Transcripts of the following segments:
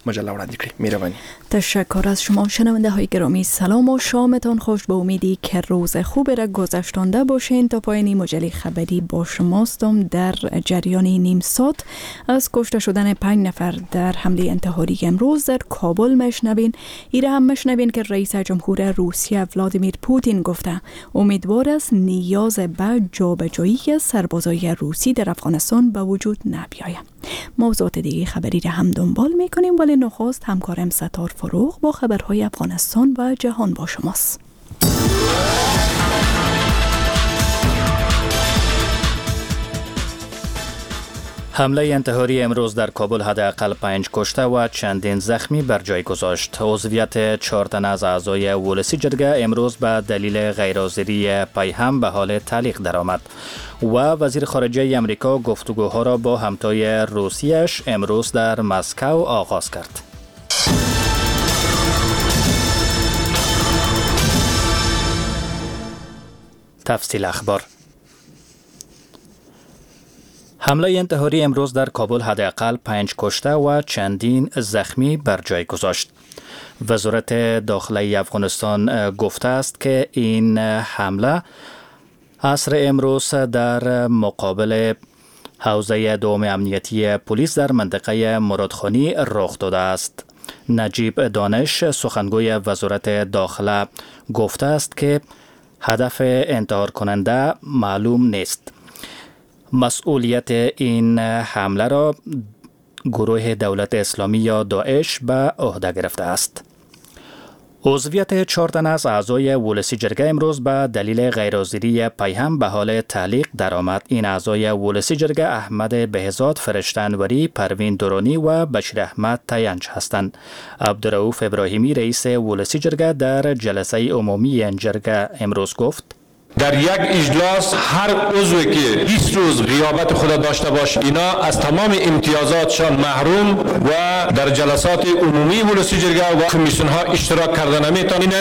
مجله وړاندې کړي. مهرباني. تشکر از شما. شنونده های گرامی، سلام و شامتان خوش. به امیدی که روز خوبی را گذشتانده باشین. تا پایانی مجله خبری با شماستم. در جریان نیم ساعت از کشته شدن 5 نفر در حمله انتحاری امروز در کابل میشنوین. ایره هم میشنوین که رئیس جمهور روسیه ولادیمیر پوتین گفته امیدوار است نیاز به جابجایی سربازای روسی در افغانستان به وجود نبیاید. موضوعات دیگه خبری را هم دنبال میکنیم، ولی نخست همکارم ستار فروغ با خبرهای افغانستان و جهان با شماست. حمله انتحاری امروز در کابل حداقل 5 کشته و چندین زخمی بر جای گذاشت. عضویت 4 تن از اعضای ولسی جرگه امروز به دلیل غیرحاضری پیهم به حال تعلیق درآمد و وزیر خارجه امریکا گفتگوها را با همتای روسیش امروز در مسکو آغاز کرد. تفصیل اخبار. حمله انتحاری امروز در کابل حداقل 5 کشته و چندین زخمی بر جای گذاشت. وزارت داخلی افغانستان گفته است که این حمله عصر امروز در مقابل حوزه دوم امنیتی پلیس در منطقه مرادخانی رخ داده است. نجیب دانش سخنگوی وزارت داخله گفته است که هدف انتحار کننده معلوم نیست. مسئولیت این حمله را گروه دولت اسلامی یا داعش به عهده گرفته است. عضویت 4 تن از اعضای ولسی جرگه امروز به دلیل غیرحاضری پیهم به حال تعلیق درآمد. این اعضای ولسی جرگه احمد بهزاد، فرشته انوری، پروین درانی و بشیر احمد تینج هستند. عبدالرؤوف ابراهیمی رئیس ولسی جرگه در جلسه عمومی این جرگه امروز گفت در یک اجلاس هر عضوی که 20 روز غیابت خود داشته باشه اینا از تمام امتیازاتشان محروم و در جلسات عمومی ولسی جرگه و کمیسیون ها اشتراک کردن نمیتونن.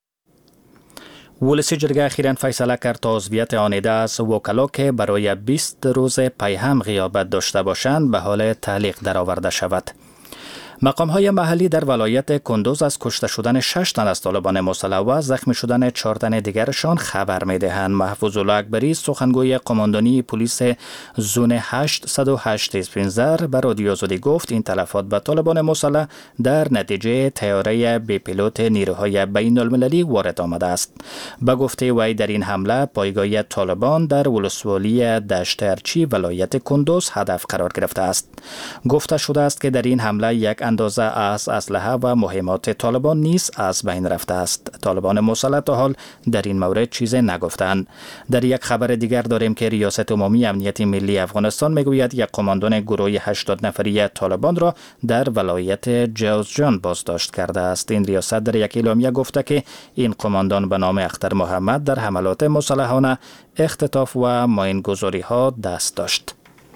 ولسی جرگه اخیراً فیصله کرد تا عضویت آنیده از وکلا که برای 20 روز پیهم غیابت داشته باشند به حال تعلیق درآورده شود. مقام‌های محلی در ولایت کندوز از کشته شدن 6 تن از طالبان مسلح و زخمی شدن 4 تن دیگرشان خبر می‌دهند. محفوظ الله اکبری سخنگوی قماندانی پلیس زون 808 اسپینزر به رادیو آزادی گفت این تلفات به طالبان مسلح در نتیجه طیاره بی پیلوت نیروهای بین‌المللی وارد آمده است. به گفته وی در این حمله پایگاه طالبان در ولسوالی دشت ارچی ولایت کندوز هدف قرار گرفته است. گفته شده است که در این حمله یک اندازه از اسلحه و مهمات طالبان نیز از بین رفته است. طالبان مسلح تا حال در این مورد چیزی نگفتند. در یک خبر دیگر داریم که ریاست عمومی امنیت ملی افغانستان میگوید یک قماندان گروه 80 نفری طالبان را در ولایت جوزجان بازداشت کرده است. این ریاست در یک اعلامیه گفته که این قماندان به نام اختر محمد در حملات مسلحانه، اختطاف و ماینگذاری ها دست داشت.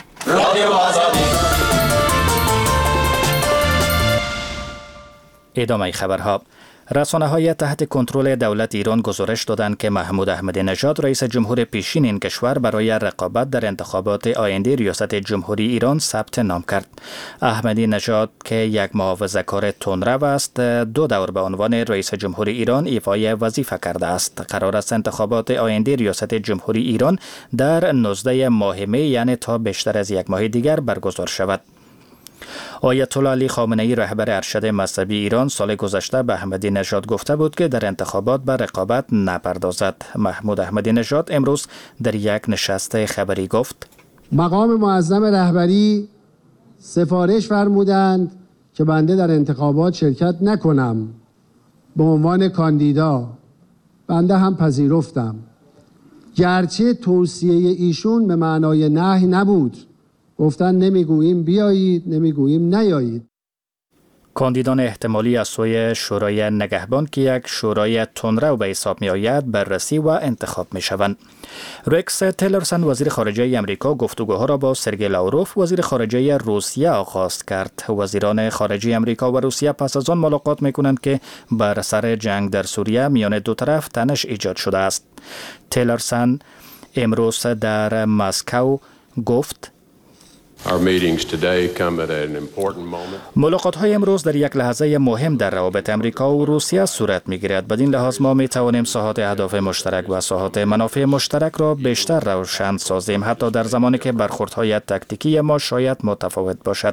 ادامه خبرها. رسانه‌های تحت کنترل دولت ایران گزارش دادند که محمود احمدی نژاد رئیس جمهور پیشین این کشور برای رقابت در انتخابات آینده ریاست جمهوری ایران ثبت نام کرد. احمدی نژاد که یک محافظه‌کار تندرو است 2 دور به عنوان رئیس جمهوری ایران ایفای وظیفه کرده است. قرار است انتخابات آینده ریاست جمهوری ایران در 19 ماه می یعنی تا بیشتر از 1 ماه دیگر برگزار شود. آیت الله علی خامنه‌ای رهبر ارشد مذهبی ایران سال گذشته به احمدی نژاد گفته بود که در انتخابات به رقابت نپردازد. محمود احمدی نژاد امروز در یک نشست خبری گفت مقام معظم رهبری سفارش فرمودند که بنده در انتخابات شرکت نکنم به عنوان کاندیدا. بنده هم پذیرفتم، گرچه توصیه ایشون به معنای نهی نبود. گفتن نمیگوییم بیایید، نمیگوییم نیایید. کاندیدان احتمالی از سوی شورای نگهبان که یک شورای تندرو به حساب می آید بررسی و انتخاب می شوند. رکس تیلرسن وزیر خارجه امریکا گفتگوها را با سرگئی لاوروف وزیر خارجه روسیه آغاز کرد. وزیران خارجه امریکا و روسیه پس از آن ملاقات می کنند که بر سر جنگ در سوریه میان دو طرف تنش ایجاد شده است. تیلرسن امروز در مسکو گفت ملاقات های امروز در یک لحظه مهم در روابط امریکا و روسیه صورت می گیرد. بدین لحاظ ما می توانیم ساحات اهداف مشترک و ساحات منافع مشترک را بیشتر روشن سازیم، حتی در زمانی که برخوردهای تاکتیکی ما شاید متفاوت باشد.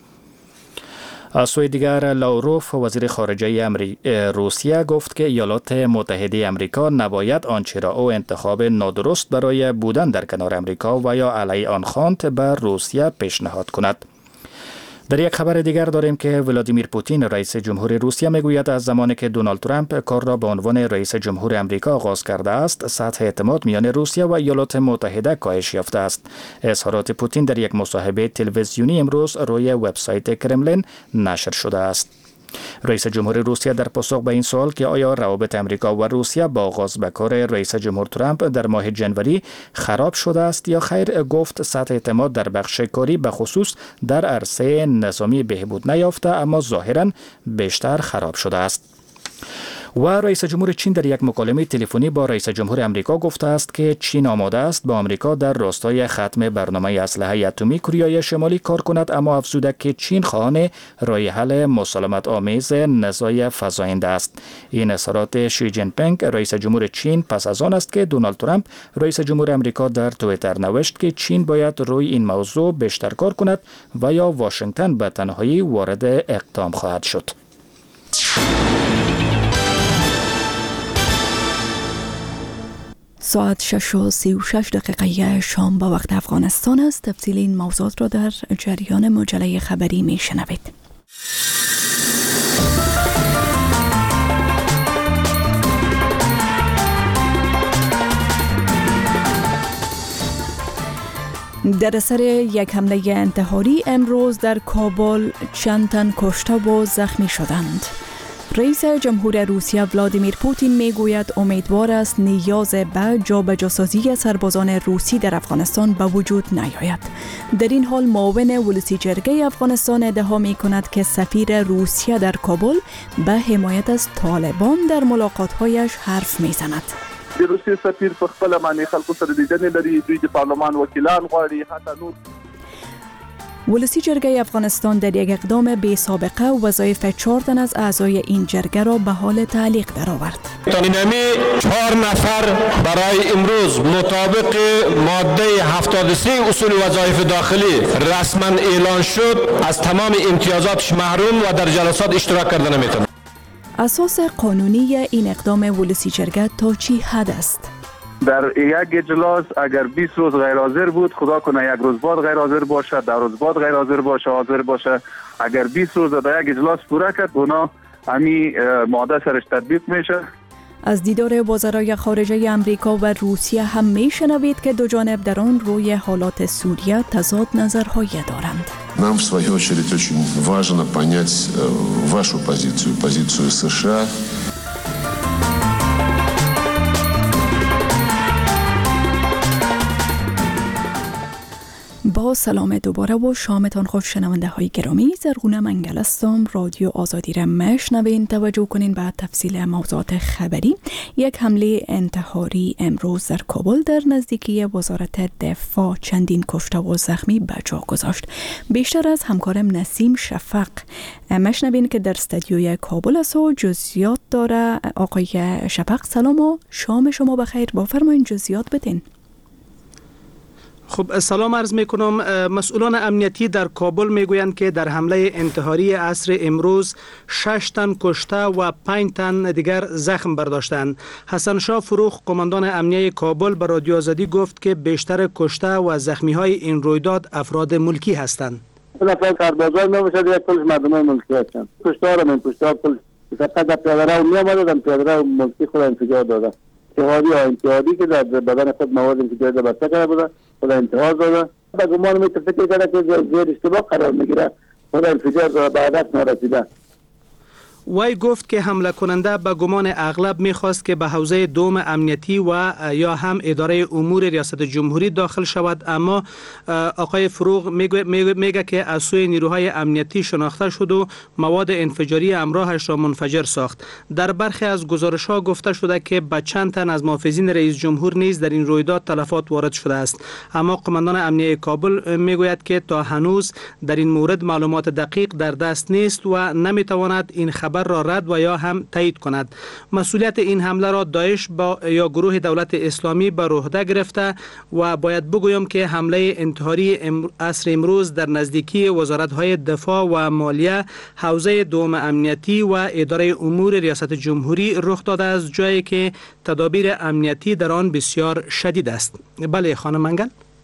از سوی دیگر لاوروف وزیر خارجه روسیه گفت که ایالات متحده امریکا نباید آنچه را او انتخاب نادرست برای بودن در کنار امریکا و یا علیه آن خواند بر روسیه پیشنهاد کند. در یک خبر دیگر داریم که ولادیمیر پوتین رئیس جمهور روسیه میگوید از زمانی که دونالد ترامپ کار را به عنوان رئیس جمهور امریکا آغاز کرده است، سطح اعتماد میان روسیه و ایالات متحده کاهش یافته است. اظهارات پوتین در یک مصاحبه تلویزیونی امروز روی وبسایت کرملین نشر شده است. رئیس جمهور روسیه در پاسخ به این سوال که آیا روابط امریکا و روسیه با آغاز به کار رئیس جمهور ترامپ در ماه جنوری خراب شده است یا خیر، گفت سطح اعتماد در بخش کاری به خصوص در عرصه نظامی بهبود نیافته، اما ظاهراً بیشتر خراب شده است. و رئیس جمهور چین در یک مکالمه تلفنی با رئیس جمهور امریکا گفته است که چین آماده است با امریکا در راستای ختم برنامه اسلحه اتمی کره شمالی کار کند، اما افزوده که چین خواهان راه حل مسالمت آمیز نزاع فزاینده است. این اظهارات شی جین پینگ رئیس جمهور چین پس از آن است که دونالد ترامپ رئیس جمهور امریکا در توییتر نوشت که چین باید روی این موضوع بیشتر کار کند و یا واشنگتن به تنهایی وارد اقدام خواهد شد. ساعت 6:36 شام به وقت افغانستان است. تفصیل این موضوعات را در جریان مجله خبری می شنوید. در اثر یک حمله انتحاری امروز در کابل چند تن کشته و زخمی شدند. رئیس جمهور روسیه ولادیمیر پوتین میگوید امیدوار است نیاز به جابجاسازی سربازان روسی در افغانستان به وجود نیاید. در این حال معاون ولسی جرگه افغانستان ادعا می کند که سفیر روسیه در کابل به حمایت از طالبان در ملاقات‌هایش حرف میزند. د روسیې سفیر په خپل باندې خلکو سره لیدنې لري، دوی د پارلمان وکیلان غواړي، حتی نور. ولسی جرگه افغانستان در یک اقدام بی سابقه وظایف 4 تن از اعضای این جرگه را به حال تعلیق درآورد. اینمی 4 نفر برای امروز مطابق ماده 73 اصول وظایف داخلی رسما اعلان شد از تمام امتیازاتش محروم و در جلسات اشتراک کرده نمیتونه. اساس قانونی این اقدام ولسی جرگه تا چی حد است؟ در یک اجلاس اگر 20 روز غیر حاضر بود، خدا کنه یک روز بعد غیر حاضر باشه، 10 روز بعد غیر حاضر باشه، حاضر باشه، اگر 20 روز در یک اجلاس پوره کرد، اونا همین ماده سرش تطبیق میشه. از دیدار وزرای خارجه امریکا و روسیه هم میشنوید که دو جانب در آن روی حالات سوریه تضاد نظرهایی دارند. Нам в свою очередь очень важно понять вашу позицию США. با سلام دوباره و شامتان خوش شنونده های گرامی. زرغونه منگل هستم. رادیو آزادی را میشنوین. توجه کنین به تفصیل موضوعات خبری. یک حمله انتحاری امروز در کابل در نزدیکی وزارت دفاع چندین کشته و زخمی به جا گذاشت. بیشتر از همکارم نسیم شفق میشنوین که در استودیوی کابل است و جزئیات داره. آقای شفق سلام و شام شما بخیر. بفرمایید جزئیات بدین. خب سلام عرض میکنم. مسئولان امنیتی در کابل میگویند که در حمله انتحاری عصر امروز 6 تن کشته و 5 تن دیگر زخم برداشتند. حسن شاه فروخ قماندان امنیه کابل به رادیو آزادی گفت که بیشتر کشته و زخمی های این رویداد افراد ملکی هستند. نفر سربازان نمیشد، یک پلیس مردمان ملکی هستند. کشتار من کشتار پلیس فقط پیاده رو میامدن، پیاده رو ملکی خود انفجار دادن. انتحاری که در بدن خود مواد انفجاری بسته کرده بوده، خود انتحار داده. به گمان میتونه فکر کرده که زیر اشتباه قرار میگیره، خود انفجار داده، به هدف نرسیده. وی گفت که حمله کننده به گمان اغلب میخواست که به حوزه دوم امنیتی و یا هم اداره امور ریاست جمهوری داخل شود، اما آقای فروغ میگه که از سوی نیروهای امنیتی شناخته شد و مواد انفجاری همراهش را منفجر ساخت. در برخی از گزارش‌ها گفته شده که به چند تن از محافظین رئیس جمهور نیز در این رویداد تلفات وارد شده است، اما قماندان امنیه کابل میگوید که تا هنوز در این مورد معلومات دقیق در دست نیست و نمیتواند این خبر را رد و یا هم تایید کند. مسئولیت این حمله را داعش یا گروه دولت اسلامی به عهده گرفته و باید بگویم که حمله انتحاری عصر امروز در نزدیکی وزارت‌های دفاع و مالیه، حوزه دوم امنیتی و اداره امور ریاست جمهوری رخ داده است، جایی که تدابیر امنیتی در آن بسیار شدید است. بله خانم منگل.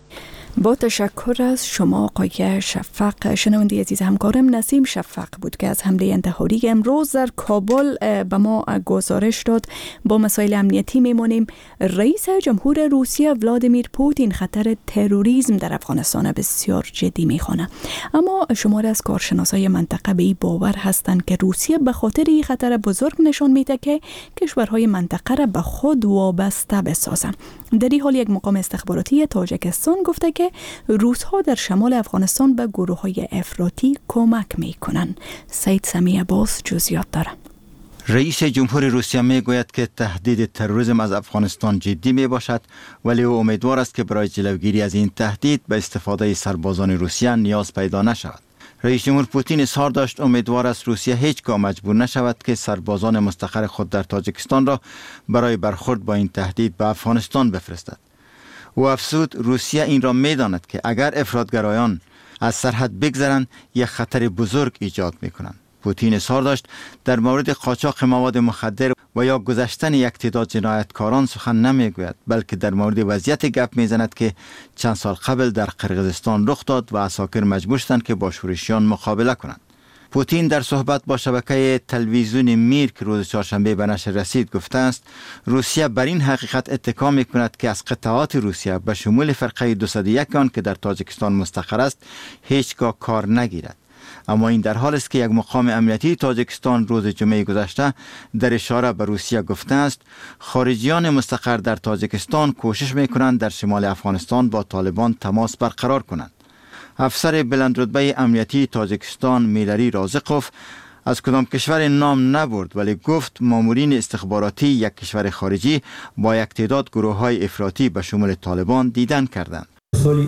با تشکر از شما آقای شفق. شنونده عزیز همکارم نسیم شفق بود که از حمله انتحاری امروز در کابل به ما گزارش داد. با مسائل امنیتی میمانیم. رئیس جمهور روسیه ولادیمیر پوتین خطر تروریسم در افغانستان بسیار جدی میخوانه، اما شمار از کارشناسای منطقه به این باور هستند که روسیه به خاطر این خطر بزرگ نشان میده که کشورهای منطقه را به خود وابسته بسازه. در این حال یک مقام استخباراتی تاجیکستان گفته که روس‌ها در شمال افغانستان به گروه‌های افراطی کمک می‌کنند. سید سمی عباس جزئیات داره. رئیس جمهور روسیه میگوید که تهدید تروریسم از افغانستان جدی می باشد، ولی او امیدوار است که برای جلوگیری از این تهدید به استفاده سربازان روسیه نیاز پیدا نشود. رئیس جمهور پوتین اظهار داشت امیدوار است روسیه هیچگاه مجبور نشود که سربازان مستقر خود در تاجیکستان را برای برخورد با این تهدید به افغانستان بفرستد. او افزود روسیه این را می‌داند که اگر افراطگرایان از سرحد بگذرند یک خطر بزرگ ایجاد می‌کنند. پوتین اظهار داشت در مورد قاچاق مواد مخدر و یا گذشتن یک تعداد جنایتکاران سخن نمیگوید، بلکه در مورد وضعیت گپ میزند که چند سال قبل در قرقیزستان رخ داد و عساکر مجبور شدند که با شورشیان مقابله کنند. پوتین در صحبت با شبکه تلویزیون میر که روز چهارشنبه به نشر رسید گفته است روسیه بر این حقیقت اتکا می‌کند که از قطعات روسیه به شمول فرقه 201 آن که در تاجیکستان مستقر است هیچگاه کار نگیرد. اما این در حال است که یک مقام امنیتی تاجیکستان روز جمعه گذشته در اشاره به روسیه گفته است خارجیان مستقر در تاجیکستان کوشش می‌کنند در شمال افغانستان با طالبان تماس برقرار کنند. افسر بلندرتبه امنیتی تاجیکستان میلری رازقوف از کدام کشور نام نبرد، ولی گفت مامورین استخباراتی یک کشور خارجی با یک تعداد گروه‌های افراطی به شمول طالبان دیدن کردند. سال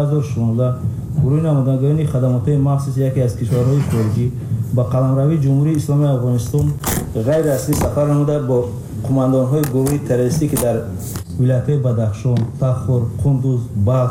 2016 گروه نمایندگان خدمات مخصوص یکی از کشورهای خارجی با قلمروی جمهوری اسلامی افغانستان غیر اصلی سفر نموده با قماندان‌های گروه تروریستی که در ولایت‌های بدخشان، تخار، قندوز،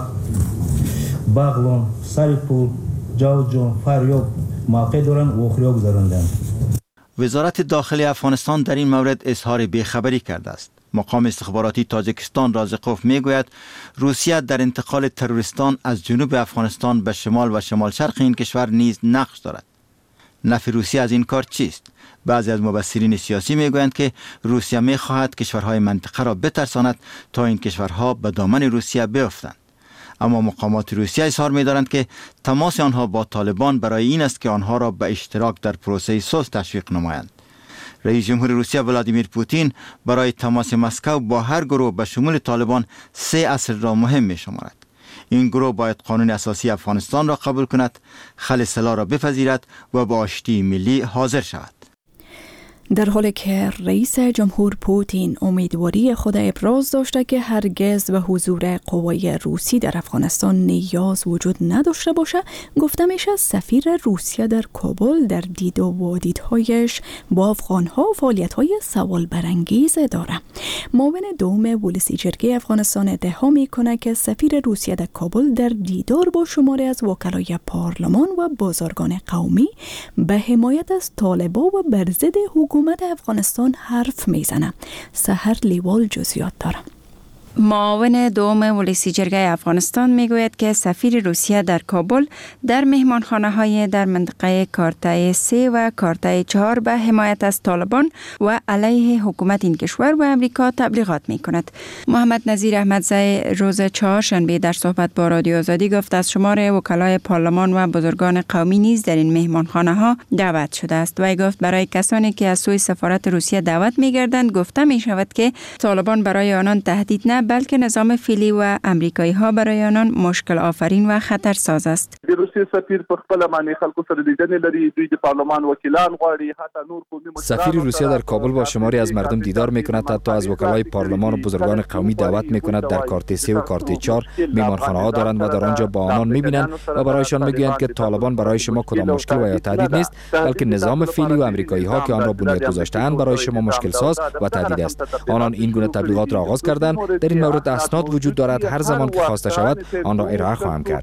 باغلان، سریپور، جوزجان، فاریاب موقع دارند و اخریا گذراندند. وزارت داخلی افغانستان در این مورد اظهار بیخبری کرده است. مقام استخباراتی تاجیکستان رازقوف میگوید روسیه در انتقال تروریستان از جنوب افغانستان به شمال و شمال شرق این کشور نیز نقش دارد. نفی روسیه از این کار چیست؟ بعضی از مبصرین سیاسی میگویند که روسیه میخواهد کشورهای منطقه را بترساند تا این کشورها به دامن روسیه بیفتند. اما مقامات روسیه اظهار می‌دارند که تماس آنها با طالبان برای این است که آنها را به اشتراک در پروسه صلح تشویق نمایند. رئیس جمهور روسیه ولادیمیر پوتین برای تماس مسکو با هر گروه به شمول طالبان 3 اصل را مهم می‌شمارد. این گروه باید قانون اساسی افغانستان را قبول کند، خل سلاح را بپذیرد و با آشتی ملی حاضر شود. در حالی که رئیس جمهور پوتین امیدواری خود ابراز داشته که هرگز به حضور قوای روسی در افغانستان نیاز وجود نداشته باشه، گفته میشه سفیر روسیه در کابل در دید و وادیدهایش با افغانها فعالیت‌های سوال برانگیز داره. معاون دوم ولسی جرگه افغانستان ادعا میکنه که سفیر روسیه در کابل در دیدار با شماری از وکلای پارلمان و بازرگان قومی به حمایت از طالبان و بر ضد حکومت افغانستان حرف میزنه. سحر لیوال جزئیات داره. معاون دوم ولسی جرگه افغانستان میگوید که سفیر روسیه در کابل در مهمانخانه‌های در منطقه کارتای 3 و کارتای 4 به حمایت از طالبان و علیه حکومت این کشور و امریکا تبلیغات میکند. محمد نظیر احمدزی روز چهارشنبه در صحبت با رادیو آزادی گفت از شمار وکلای پارلمان و بزرگان قومی نیز در این مهمانخانه‌ها دعوت شده است. وی گفت برای کسانی که از سوی سفارت روسیه دعوت می‌گردند گفته می‌شود که طالبان برای آنان تهدید نه بلکه نظام فعلی و امریکایی ها برای آنان مشکل آفرین و خطرساز است. روسیه سفیر په خپل باندې خلکو سره لیدنې لري، دوی د پارلمان وکیلان غواړي، حتی نور قومي سفیر روسیه در کابل با شماری از مردم دیدار میکند، حتی از وکلای پارلمان و بزرگان قومی دعوت میکند. در کارت 3 و کارت 4 میهمانخانه ها دارند و در آنجا با آنان میبینند و برایشان میگویند که طالبان برای شما کدام مشکل و یا تهدید نیست بلکه نظام فعلی و امریکایی ها که آن را بنیاد گذاشته‌اند برای شما مشکل ساز و تهدید است. آنان این گونه تبلیغات را آغاز کردند. در این مورد اسناد وجود دارد، هر زمان که خواسته شود آن را ارائه خواهم کرد.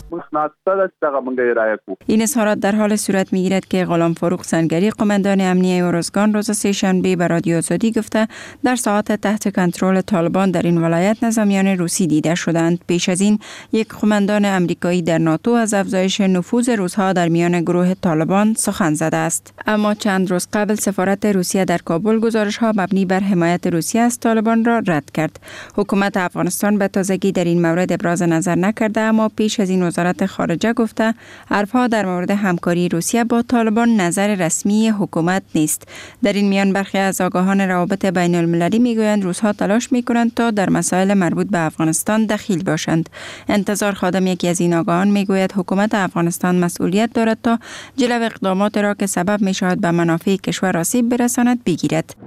این اظهارات در حال صورت میگیرد که غلام فاروق سنگری قماندان امنیه اورزگان روز سه‌شنبه به رادیو آزادی گفته در ساعات تحت کنترل طالبان در این ولایت نظامیان روسی دیده شدند. پیش از این یک قماندان امریکایی در ناتو از افزایش نفوذ روس‌ها در میان گروه طالبان سخن زده است. اما چند روز قبل سفارت روسیه در کابل گزارش‌ها مبنی بر حمایت روسیه از طالبان را رد کرد. حکومت افغانستان به تازگی در این مورد ابراز نظر نکرده، اما پیش از این وزارت خارجه گفته حرفها در مورد همکاری روسیه با طالبان نظر رسمی حکومت نیست. در این میان برخی از آگاهان روابط بین المللی میگویند روس‌ها تلاش میکنند تا در مسائل مربوط به افغانستان دخیل باشند. انتظار خادم یکی از این آگاهان میگوید حکومت افغانستان مسئولیت دارد تا جلو اقدامات را که سبب میشود به منافع کشور آسیب برساند بگیرد.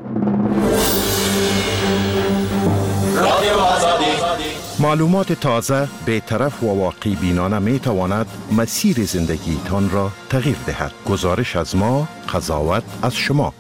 معلومات تازه، بی‌طرف و واقعی بینانه می تواند مسیر زندگیتان را تغییر دهد. گزارش از ما، قضاوت از شما.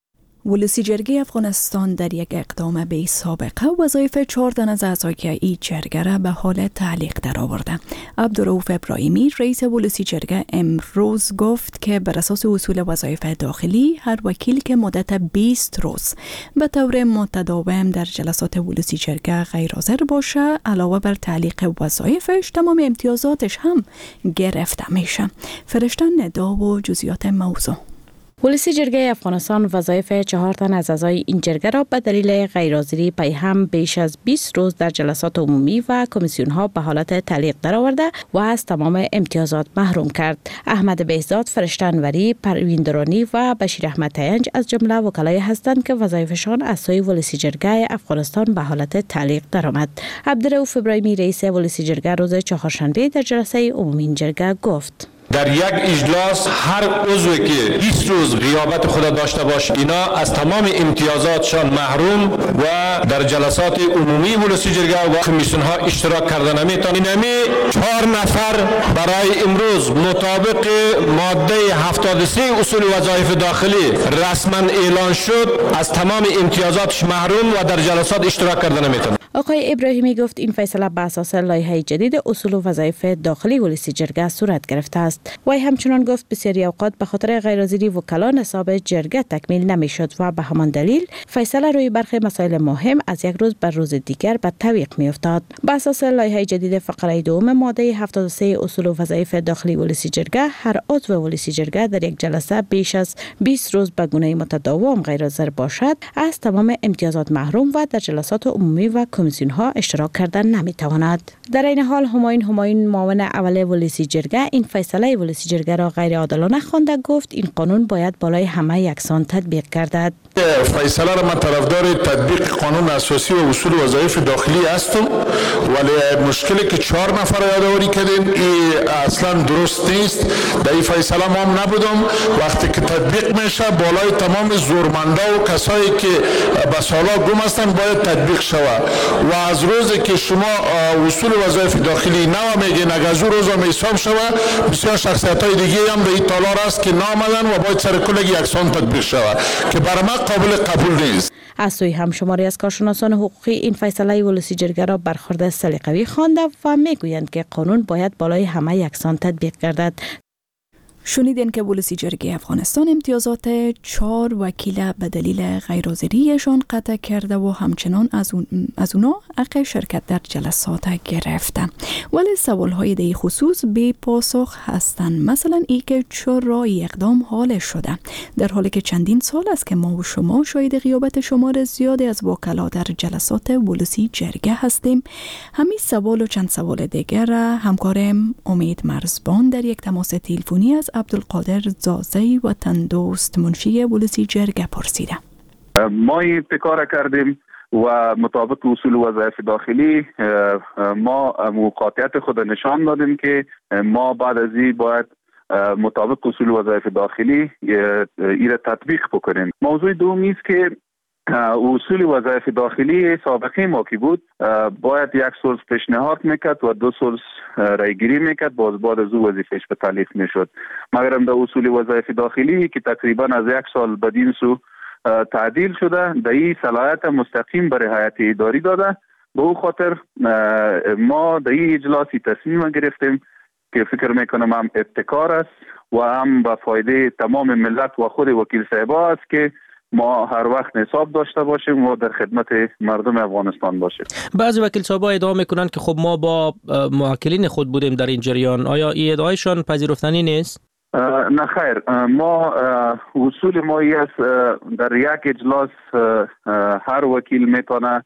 ولسی جرگه افغانستان در یک اقدام بی سابقه وظایف 4 تن از اعضای این جرگه را به حال تعلیق درآورده. عبدالرؤوف ابراهیمی رئیس ولسی جرگه امروز گفت که بر اساس اصول وظایف داخلی هر وکیل که مدت 20 روز به طور متداوم در جلسات ولسی جرگه غیر حاضر باشه علاوه بر تعلیق وظایفش تمام امتیازاتش هم گرفته میشه. فرشته ندا و جزئیات موضوع. ولسی جرگه افغانستان وظایف 4 تن از اعضای این جرگه را به دلیل غیرحاضری پیهم بیش از 20 روز در جلسات عمومی و کمیسیون ها به حالت تعلیق درآورده و از تمام امتیازات محروم کرد. احمد بهزاد، فرشته انوری، پروین درانی و بشیر احمد تینج از جمله وکلای هستند که وظایفشان از سوی ولسی جرگه افغانستان به حالت تعلیق درآمد. عبدالرؤوف ابراهیمی رئیس ولسی جرگه روز چهارشنبه در جلسه عمومی این جرگه گفت: در یک اجلاس هر عضوی که 20 روز غیابت خود داشته باشه اینا از تمام امتیازاتشان محروم و در جلسات عمومی ولسی جرگه و کمیسیون ها اشتراک کردن نمیتونن. اینمی 4 نفر برای امروز مطابق ماده 73 اصول وظایف داخلی رسما اعلان شد از تمام امتیازاتش محروم و در جلسات اشتراک کردن نمیتونن. آقای ابراهیمی گفت این فیصله بر اساس لایحه جدید اصول و وظایف داخلی ولسی جرگه صورت گرفته است. وی همچنان گفت بسیاری اوقات به خاطر غیرحاضری وکلا نصاب جرگه تکمیل نمیشد و به همان دلیل فیصله روی برخی مسائل مهم از یک روز بر روز دیگر به تعویق میافتاد. بر اساس لایحه جدید فقره دوم ماده 73 اصول و وظایف داخلی ولسی جرگه هر عضو ولسی جرگه در یک جلسه بیش از 20 روز به گونه متداوم غیرحاضر باشد از تمام امتیازات محروم و در جلسات عمومی و کمیسیون ها اشتراک کردن نمیتواند. در این حال همایون معاون اول ولسی جرگه این فیصله ولسی جرگه را غیر عادلانه خوانده گفت این قانون باید بالای همه یکسان تطبیق گردد. فیصله را من طرفدار تطبیق قانون اساسی و اصول وظایف داخلی هستم، ولی مشکلی که 4 نفر یادآوری کردین این اصلا درست نیست. در این فیصله ما هم نبودم. وقتی که تطبیق میشه بالای تمام زورمنده و کسایی که به سالا گم هستند باید تطبیق شود و از روزی که شما اصول وظایف داخلی نو میگین اگر از روز هم حساب شود بسیار شخصیت های دیگه هم در این تالار است که نامدن و باید سر کل یکسان تطبیق شود که برای ما قابل قبول نیست. از سوی همشماری از کارشناسان حقوقی این فیصله ولسی جرگه را برخورد سلیقه‌ای خوانده و میگویند که قانون باید بالای همه یکسان تطبیق گردد. شنیدین که ولسی جرگه افغانستان امتیازات 4 وکیل به دلیل غیرحاضریشان قطع کرده و همچنان از اونا حق شرکت در جلسات گرفته. ولی سوالهای در خصوص بی پاسخ هستند. مثلا ای که چرا اقدام حال شده، در حالی که چندین سال است که ما و شما شاهد غیابت شمار زیادی از وکلا در جلسات ولسی جرگه هستیم. همین سوال و چند سوال دیگر همکارم امید مرزبان در یک تماس تلفنی از عبدالقادر زازی وطن دوست منشی ولسی جرگه پرسیده. ما ابتکار کردیم و مطابق اصول وظایف داخلی ما موقعیت خود نشان دادیم که ما بعد از این باید مطابق اصول وظایف داخلی ایره تطبیق بکنیم. موضوع دومی است که اصول وظایف داخلی سابقه ما که بود باید یک سورس پیشنهاد میکرد و 2 سورس رایگیری میکرد، باز بعد از او وظیفهش به تعلیق میشد. مگرم در اصول وظایف داخلی که تقریبا از 1 سال بدین سو تعدیل شده، در این صلاحیت مستقیم برای هیئت اداری داده. به او خاطر ما در این اجلاسی تصمیم گرفتیم که فکر میکنم هم ابتکار است و هم به فایده تمام ملت و خود وکیل صاحبا است که ما هر وقت حساب داشته باشیم و در خدمت مردم افغانستان باشیم. بعضی وکیل صاحبا ادعا میکنند که خب ما با موکلین خود بودیم در این جریان. آیا این ادعایشان پذیرفتنی نیست؟ نه خیر، ما اصول ما است در یک اجلاس هر وکیل میتونه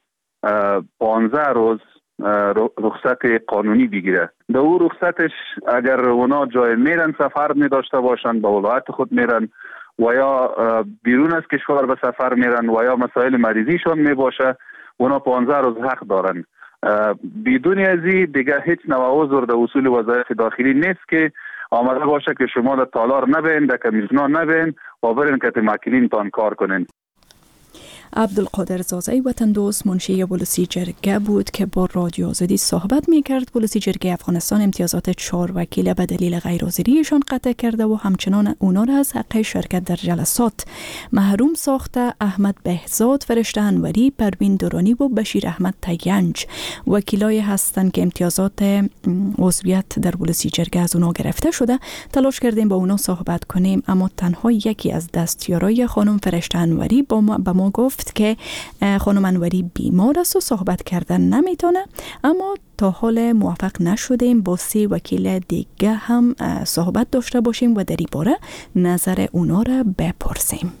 15 روز رخصت قانونی بگیره. در او رخصتش اگر اونا جای میرن سفر می داشته باشن به ولایت خود میرن و یا بیرون از کشور به سفر میرن و یا مسائل مریضیشان می باشه، اونا 15 روز حق دارن. بدون ازی دیگه هیچ نوع عذر در اصول وظایف داخلی نیست که آمده باشه که شما در تالار نبین، در کمیسیون نبین و برین که موکلین تان کار کنین. عبدالقادر زازی وطن دوست منشی ولسی جرگه بود که با رادیو آزادی صحبت میکرد. ولسی جرگه افغانستان امتیازات 4 وکیل به دلیل غیرحاضریشان قطع کرده و همچنان اونا را از حق شرکت در جلسات محروم ساخته. احمد بهزاد، فرشته انوری، پروین دورانی و بشیر احمد تگنج وکیلای هستند که امتیازات عضویت در ولسی جرگه از اونا گرفته شده. تلاش کردیم با اونا صحبت کنیم، اما تنها یکی از دستیارای خانم فرشته انوری به ما گفت که خانم انوری بیمار است و صحبت کردن نمیتونه، اما تا حال موفق نشدیم با 3 وکیل دیگه هم صحبت داشته باشیم و در این باره نظر اونا را بپرسیم.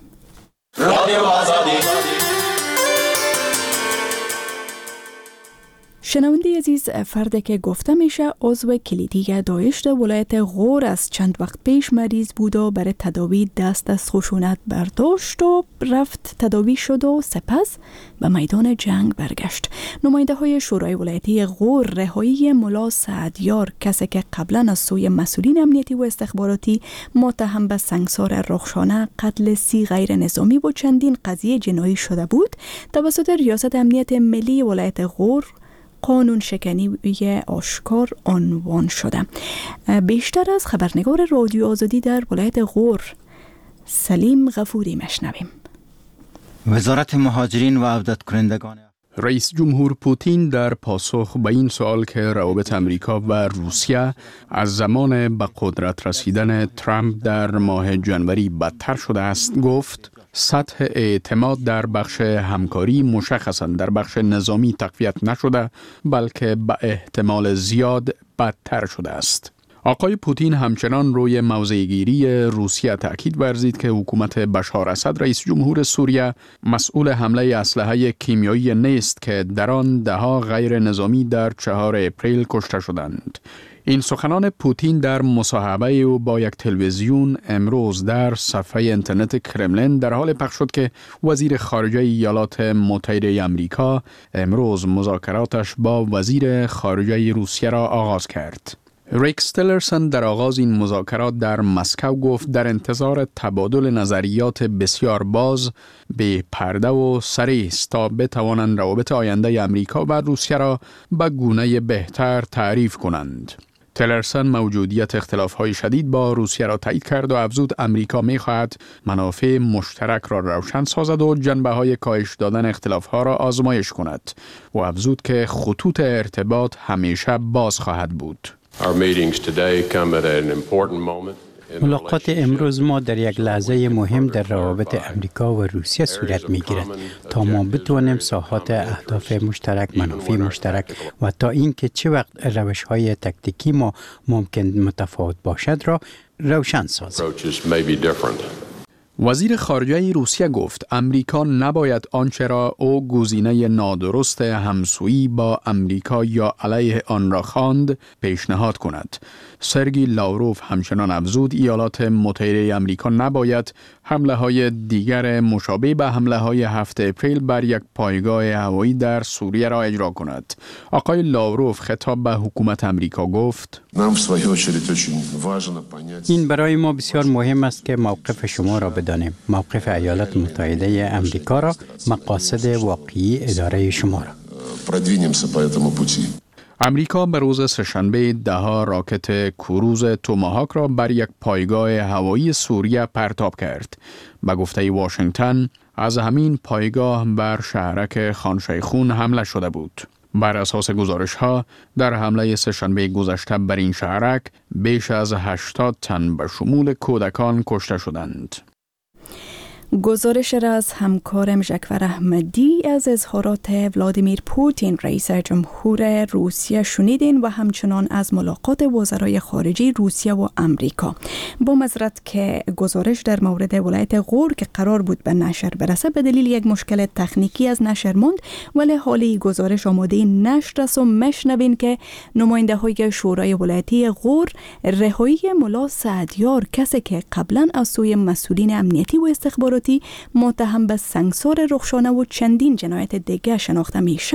شنونده عزیز، فرد که گفته میشه عضو کلیدی داعش در ولایت غور از چند وقت پیش مریض بود و برای تداوی دست از خشونت برداشت و رفت تداوی شد و سپس به میدان جنگ برگشت. نماینده های شورای ولایتی غور رهایی ملا سعدیار، کسی که قبلا از سوی مسئولین امنیتی و استخباراتی متهم به سنگسار رخشانه، قتل 30 غیر نظامی و چندین قضیه جنایی شده بود، توسط ریاست امنیت ملی ولایت غور قانون شکنی آشکار عنوان شده. بیشتر از خبرنگار رادیو آزادی در ولایت غور سلیم غفوری مشنویم. وزارت مهاجرین و عودت کنندگان رئیس جمهور پوتین در پاسخ به این سوال که روابط امریکا و روسیه از زمان به قدرت رسیدن ترامپ در ماه جنوری بدتر شده است گفت سطح اعتماد در بخش همکاری مشخصاً در بخش نظامی تقویت نشده، بلکه به احتمال زیاد بدتر شده است. آقای پوتین همچنان روی موضع‌گیری روسیه تأکید ورزید که حکومت بشار اسد رئیس جمهور سوریه مسئول حمله اسلحه کیمیایی نیست که در آن دهها غیر نظامی در 4 اپریل کشته شدند. این سخنان پوتین در مصاحبه او با یک تلویزیون امروز در صفحه اینترنت کرملین در حال پخش شد که وزیر خارجه ایالات متحده آمریکا امروز مذاکراتش با وزیر خارجه روسیه را آغاز کرد. ریکس تیلرسون در آغاز این مذاکرات در مسکو گفت در انتظار تبادل نظریات بسیار باز به پرده و صریح است تا بتوانند روابط آینده آمریکا و روسیه را به گونه بهتر تعریف کنند. تیلرسون موجودیت اختلاف‌های شدید با روسیه را تایید کرد و افزود آمریکا می‌خواهد منافع مشترک را روشن سازد و جنبه‌های کاهش دادن اختلاف‌ها را آزمایش کند و افزود که خطوط ارتباط همیشه باز خواهد بود. ملاقات امروز ما در یک لحظه مهم در روابط امریکا و روسیه صورت می‌گیرد تا ما بتوانیم ساحات اهداف مشترک، منافع مشترک و تا اینکه چه وقت روش‌های تکتیکی ما ممکن متفاوت باشد را روشن سازیم. وزیر خارجه روسیه گفت امریکا نباید آنچه را او گزینه نادرست همسویی با امریکا یا علیه آن را خواند پیشنهاد کند. سرگی لاوروف همچنان افزود ایالات متحده امریکا نباید حمله های دیگر مشابه به حمله های 7 اپریل بر یک پایگاه هوایی در سوریه را اجرا کند. آقای لاوروف خطاب به حکومت امریکا گفت این برای ما بسیار مهم است که موقف شما را بدانیم، موقف ایالات متحده امریکا را، مقاصد واقعی اداره شما را. امریکا به روز سه‌شنبه 10 راکت کروز توماهاک را بر یک پایگاه هوایی سوریه پرتاب کرد. به گفته واشنگتن از همین پایگاه بر شهرک خانشیخون حمله شده بود. بر اساس گزارش‌ها در حمله سه‌شنبه گذشته بر این شهرک بیش از 80 تن به شمول کودکان کشته شدند. گزارش را از همکارم ژکور احمدی از اظهارات ولادیمیر پوتین رئیس جمهور روسیه شنیدین و همچنان از ملاقات وزرای خارجه روسیه و امریکا. با معذرت که گزارش در مورد ولایت غور که قرار بود به نشر برسه به دلیل یک مشکل تکنیکی از نشر ماند، ولی حالی گزارش آماده نشر است و مشنوین که نماینده های شورای ولایتی غور رهایی ملا سعدیار، کسی که قبلا از سوی مسئولین امنیتی و استخباراتی متهم به سنگسار رخشانه و چندین جنایت دیگه شناخته میشن،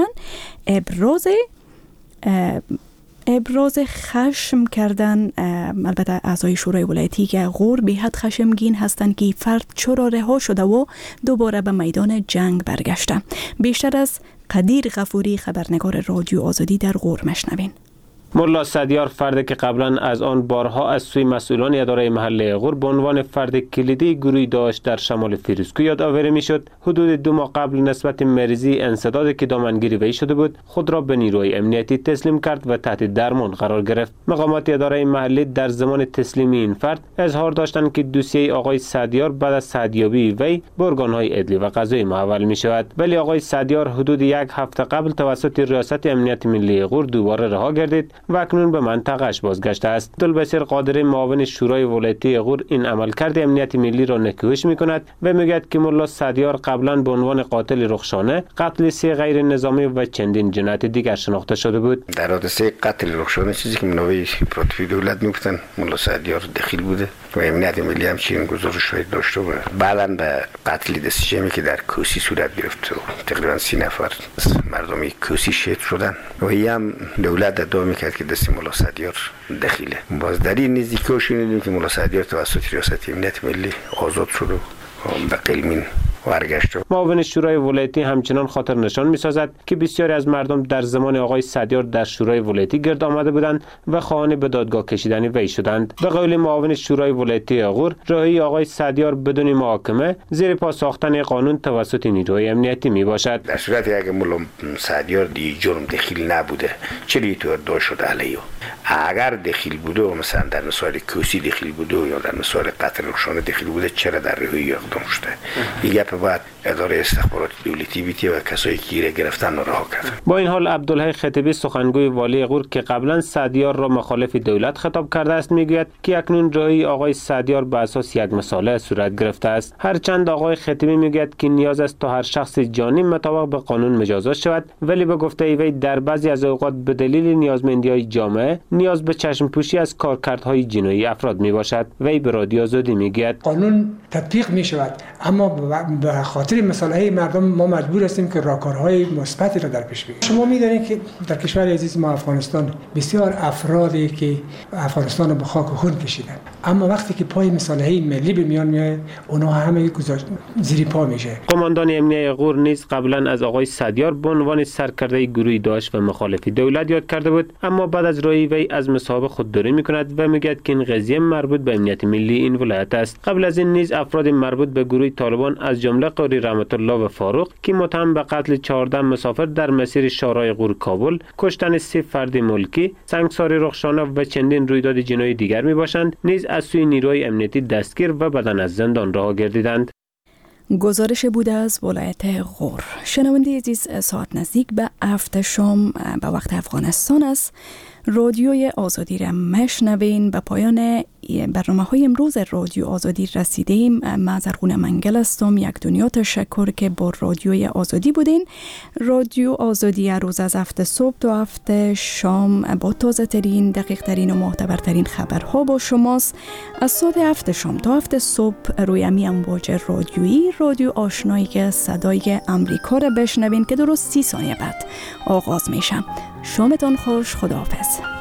ابراز خشم کردن. البته اعضای شورای ولایتی که غور به حد خشمگین هستند که فرد چرا رها شده و دوباره به میدان جنگ برگشته. بیشتر از قدیر غفوری، خبرنگار رادیو آزادی در غور، مشنوین. ملا سعدیار، فردی که قبلا از آن بارها از سوی مسئولان اداره محله غور به عنوان فرد کلیدی گروه داعش در شمال فیروزکوه یادآوری میشد، حدود 2 ماه قبل نسبت مریضی انسداد که دامنگیری وی شده بود خود را به نیروی امنیتی تسلیم کرد و تحت درمان قرار گرفت. مقامات اداره محلی در زمان تسلیمی این فرد اظهار داشتند که دوسیه آقای سعدیار بعد از صحتیابی وی به ارگان‌های عدلی و قضایی محول می شود، ولی آقای سعدیار حدود 1 هفته قبل توسط ریاست امنیت ملی غور دوباره رها گردید و اکنون به منطقه‌اش بازگشته است. عبدالبصیر قادری، معاون شورای ولایتی غور، این عملکرد امنیت ملی را نکوهش می‌کند و میگوید که ملا سعدیار قبلا به عنوان قاتل رخشانه، قتل 3 غیر نظامی و چندین جنایت دیگر شناخته شده بود. در حادثه قتل رخشانه چیزی که منوی پراتوی دولت میگفتن ملا سعدیار دخیل بوده و امنیت ملی هم چنین گزارش داشته و بعداً به قتل دستجمعی که در کوسی صورت گرفت و تقریباً 30 نفر مردمی کوسی شهید شدن و هم دولت ادعا می‌کرد که دست ملا سعدیار دخیله. باز در این نزدیکی شنیدیم که ملا سعدیار توسط ریاست امنیت ملی آزاد شد و به قلمین برگشت. معاون شورای ولایتی همچنان خاطر نشان می‌سازد که بسیاری از مردم در زمان آقای سعدیار در شورای ولایتی گرد آمده بودند و خواهان به دادگاه کشیدن وی شدند. به قول معاون شورای ولایتی غور، رهایی آقای سعدیار بدون محاکمه زیر پا ساختن قانون توسط نیروهای امنیتی میباشد. در صورتی اگر ملا سعدیار دی جرم دخیل نبوده، چلی تو ادعا شده علیه؟ اگر دخیل بوده و مثلا در مسائل کوسی دخیل بوده یا در مسائل قتل رخشانه دخیل بوده، چرا در رهایی اقدام شده؟ دیگه باید اداره استخبارات دولتی بیتی و کسایی که گیر گرفتن را رها کرد. با این حال عبدالحی خطیبی، سخنگوی والی غور که قبلا سعدیار را مخالف دولت خطاب کرده است، میگوید که اکنون رهایی آقای سعدیار به اساس یک مساله صورت گرفته است. هرچند آقای خطیبی میگوید که نیاز است تا هر شخص جانی مطابق به قانون مجازات شود، ولی به گفته وی در بعضی از اوقات به دلیل نیازمندی‌های جامعه نیاز به چشم پوشی از کارکردهای جنایی افراد میباشد. وی به رادیو آزادی میگوید قانون تطبیق میشود، اما به خاطر مسائل مردم ما مجبور هستیم که راهکارهای مثبتی را در پیش بگیریم. شما می‌دانید که در کشور عزیز ما افغانستان بسیار افرادی که افغانستان رو به خاک و خون کشیدن، اما وقتی که پای مصالحه ملی به میان میاد اونها همه زیر پا میشه. قماندان امنیتی غور نیز قبلا از آقای سعدیار به عنوان سرکرده گروه داعش و مخالف دولت یاد کرده بود، اما بعد از رهایی وی از مصاحبه خودداری میکند و میگوید که این قضیه مربوط به امنیت ملی این ولایت است. قبل از این نیز افراد مربوط به گروه طالبان از جمله قاری رحمت الله و فاروق که متهم به قتل 14 مسافر در مسیر شارای غور کابل، کشتن 3 فرد ملکی، سنگساری رخشانه و چندین رویداد جنایی دیگر می باشند، نیز از سوی نیروی امنیتی دستگیر و بدن از زندان رها گردیدند. گزارش بوده از ولایت غور. شنونده عزیز، ساعت نزدیک به 7 شام به وقت افغانستان است. رادیوی آزادی را مشنوین. به پایان برنامه‌های امروز رادیو آزادی رسیدیم. من زرغونه منگل هستم. یک دنیا تشکر که با رادیوی آزادی بودین. رادیو آزادی روز از 7 صبح تا 7 شام با تازه ترین، دقیق ترین و معتبرترین خبرها با شماست. از ساعت 7 شام تا 7 صبح روی امی امواج رادیویی رادیو آشنایی که صدای امریکا را بشنوین که درست 30 ثانیه بعد آغاز میشه. شامتان خوش. خداحافظ.